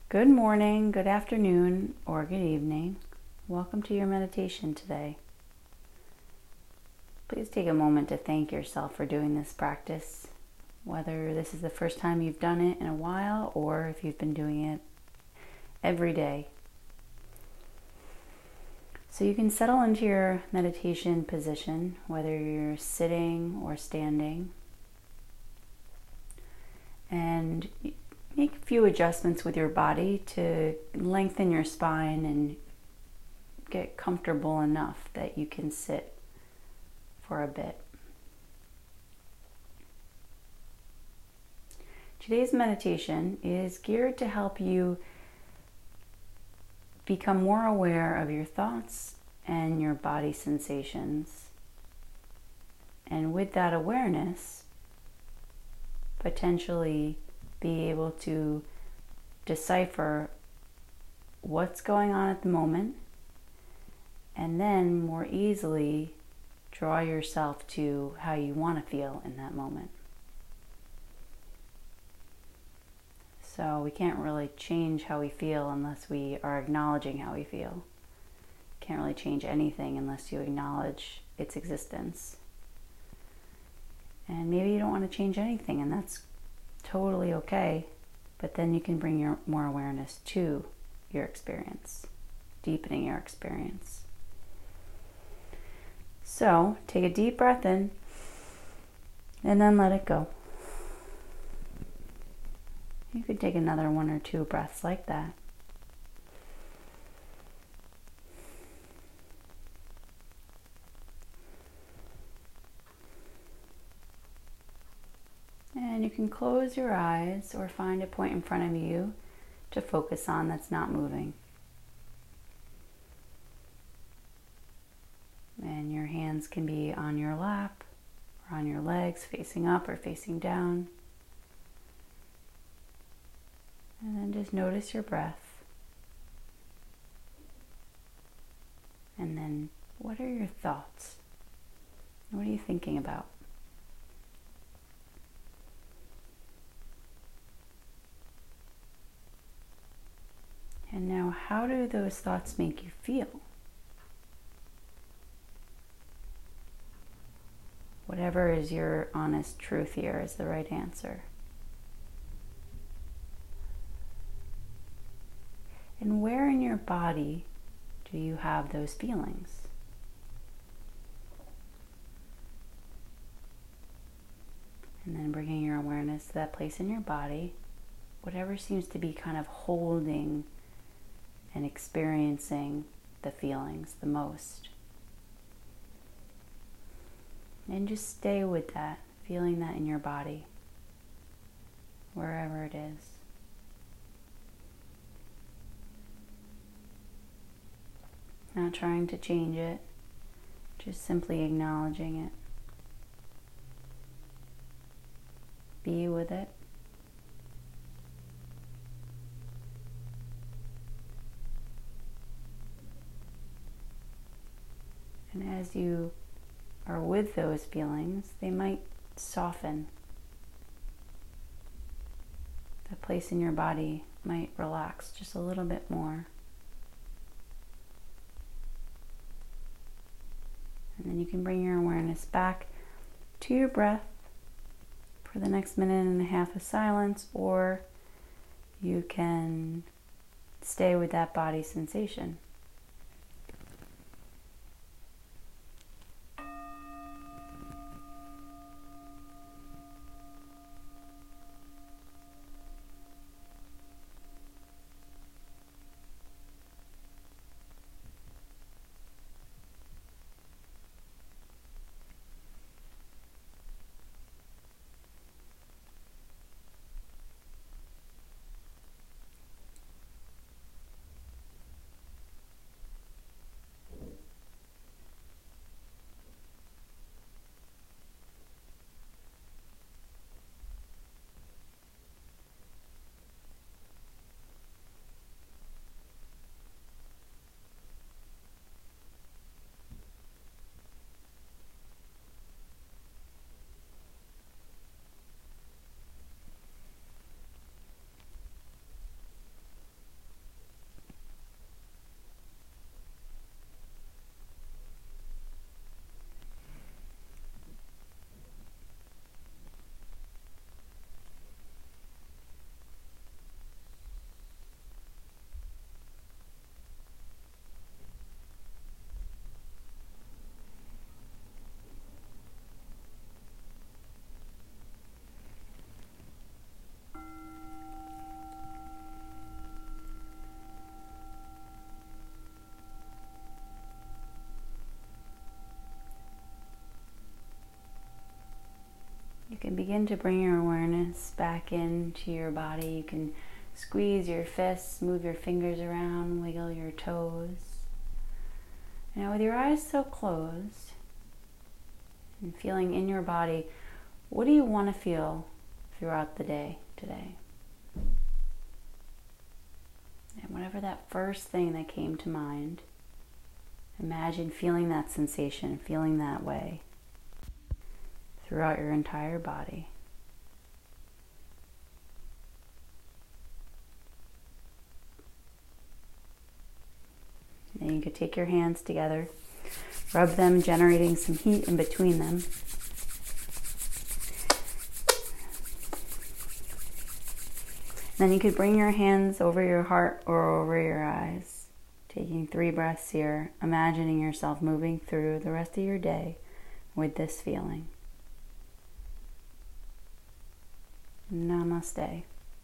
Good morning, good afternoon, or good evening. Welcome to your meditation today. Please take a moment to thank yourself for doing this practice, whether this is the first time you've done it in a while or if you've been doing it every day. So you can settle into your meditation position, whether you're sitting or standing, and make a few adjustments with your body to lengthen your spine and get comfortable enough that you can sit for a bit. Today's meditation is geared to help you become more aware of your thoughts and your body sensations. And with that awareness, potentially be able to decipher what's going on at the moment, and then more easily draw yourself to how you want to feel in that moment. So we can't really change how we feel unless we are acknowledging how we feel. Can't really change anything unless you acknowledge its existence. And maybe you don't want to change anything, and that's totally okay, but then you can bring your more awareness to your experience, deepening your experience. So take a deep breath in and then let it go. You could take another 1 or 2 breaths like that. And you can close your eyes or find a point in front of you to focus on that's not moving. And your hands can be on your lap or on your legs, facing up or facing down. And then just notice your breath. And then what are your thoughts? What are you thinking about? And now, how do those thoughts make you feel? Whatever is your honest truth here is the right answer. And where in your body do you have those feelings? And then bringing your awareness to that place in your body, whatever seems to be kind of holding and experiencing the feelings the most. And just stay with that, feeling that in your body, wherever it is. Not trying to change it, just simply acknowledging it. Be with it. And as you are with those feelings, they might soften. The place in your body might relax just a little bit more. And then you can bring your awareness back to your breath for the next 1.5 minutes of silence, or you can stay with that body sensation. You can begin to bring your awareness back into your body. You can squeeze your fists, move your fingers around, wiggle your toes. Now with your eyes still closed and feeling in your body, what do you want to feel throughout the day today? And whatever that first thing that came to mind, imagine feeling that sensation, feeling that way throughout your entire body. Then you could take your hands together, rub them, generating some heat in between them. Then you could bring your hands over your heart or over your eyes, taking 3 breaths here, imagining yourself moving through the rest of your day with this feeling. Namaste.